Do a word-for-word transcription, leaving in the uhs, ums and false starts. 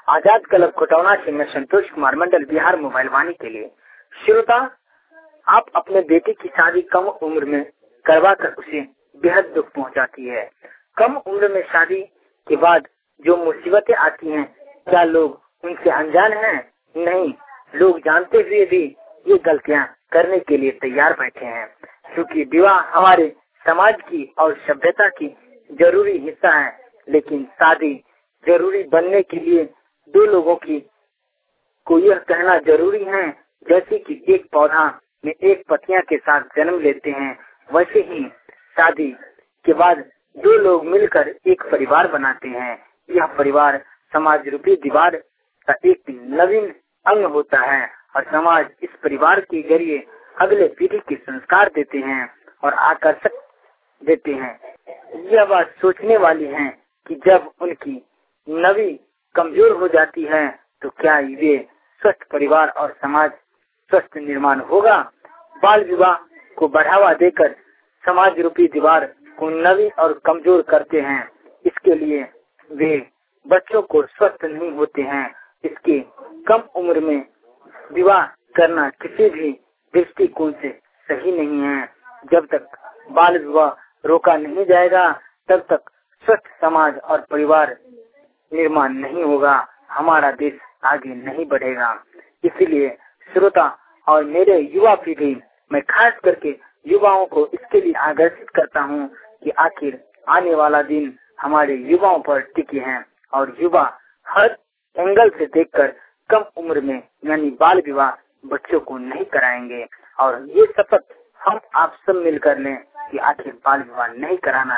आजाद club Kotauna से मैं Santosh Kumar Mandal Bihar mobile Vaani के लिए। श्रोता, आप अपने बेटे की शादी कम उम्र में करवा कर उसे बेहद दुख पहुंचाती है। कम उम्र में शादी के बाद जो मुसीबतें आती हैं, क्या लोग उनसे अनजान हैं? नहीं, लोग जानते हुए भी ये गलतियां करने के लिए तैयार बैठे हैं, क्योंकि विवाह हमारे समाज की और सभ्यता की जरूरी हिस्सा है। लेकिन शादी जरूरी बनने के लिए दो लोगों की को यह कहना जरूरी है, जैसे कि एक पौधा में एक पत्तियां के साथ जन्म लेते हैं, वैसे ही शादी के बाद दो लोग मिलकर एक परिवार बनाते हैं। यह परिवार समाज रूपी दीवार का एक नवीन अंग होता है और समाज इस परिवार के जरिए अगले पीढ़ी के संस्कार देते हैं और आकर्षक देते हैं। यह बात सोचने वाली है कि जब उनकी नवी कमजोर हो जाती है तो क्या वे स्वस्थ परिवार और समाज स्वस्थ निर्माण होगा। बाल विवाह को बढ़ावा देकर समाज रूपी दीवार को नवी और कमजोर करते हैं। इसके लिए वे बच्चों को स्वस्थ नहीं होते हैं। इसके कम उम्र में विवाह करना किसी भी दृष्टिकोण से सही नहीं है। जब तक बाल विवाह रोका नहीं जाएगा, तब तक स्वस्थ समाज और परिवार निर्माण नहीं होगा, हमारा देश आगे नहीं बढ़ेगा। इसलिए श्रोता और मेरे युवा पीढ़ी, मैं खास करके युवाओं को इसके लिए आकर्षित करता हूँ कि आखिर आने वाला दिन हमारे युवाओं पर टिके हैं और युवा हर एंगल से देखकर कम उम्र में यानी बाल विवाह बच्चों को नहीं कराएंगे। और ये शपथ हम आप सब मिलकर लें कि आखिर बाल विवाह नहीं कराना